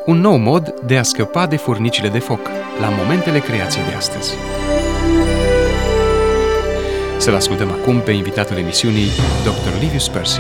Un nou mod de a scăpa de furnicile de foc la momentele creației de astăzi. Să-l ascultăm acum pe invitatul emisiunii, Dr. Livius Percy.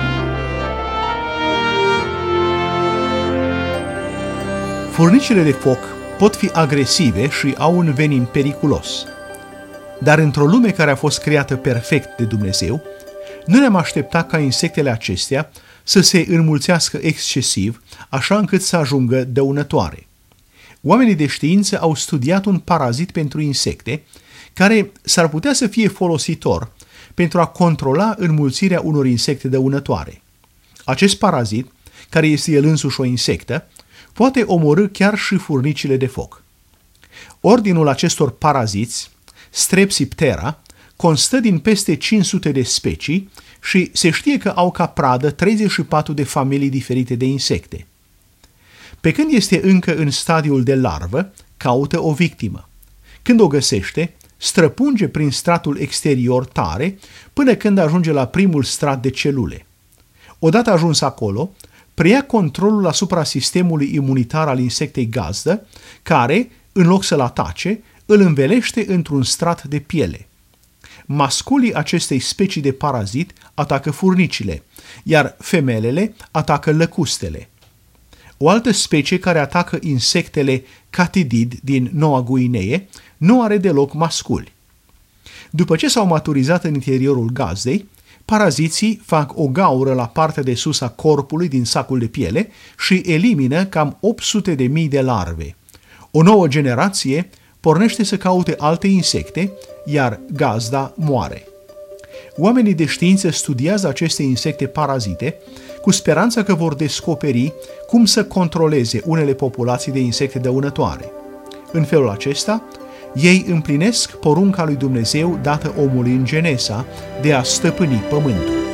Furnicile de foc pot fi agresive și au un venin periculos. Dar într-o lume care a fost creată perfect de Dumnezeu, nu ne-am așteptat ca insectele acestea să se înmulțească excesiv, așa încât să ajungă dăunătoare. Oamenii de știință au studiat un parazit pentru insecte, care s-ar putea să fie folositor pentru a controla înmulțirea unor insecte dăunătoare. Acest parazit, care este el însuși o insectă, poate omorî chiar și furnicile de foc. Ordinul acestor paraziți, Strepsiptera, constă din peste 500 de specii și se știe că au ca pradă 34 de familii diferite de insecte. Pe când este încă în stadiul de larvă, caută o victimă. Când o găsește, străpunge prin stratul exterior tare până când ajunge la primul strat de celule. Odată ajuns acolo, preia controlul asupra sistemului imunitar al insectei gazdă, care, în loc să-l atace, îl învelește într-un strat de piele. Masculii acestei specii de parazit atacă furnicile, iar femelele atacă lăcustele. O altă specie care atacă insectele catidid din Noua Guinee nu are deloc masculi. După ce s-au maturizat în interiorul gazdei, paraziții fac o gaură la partea de sus a corpului din sacul de piele și elimină cam 800.000 de larve. O nouă generație pornește să caute alte insecte, iar gazda moare. Oamenii de știință studiază aceste insecte parazite cu speranța că vor descoperi cum să controleze unele populații de insecte dăunătoare. În felul acesta, ei împlinesc porunca lui Dumnezeu dată omului în Genesa de a stăpâni pământul.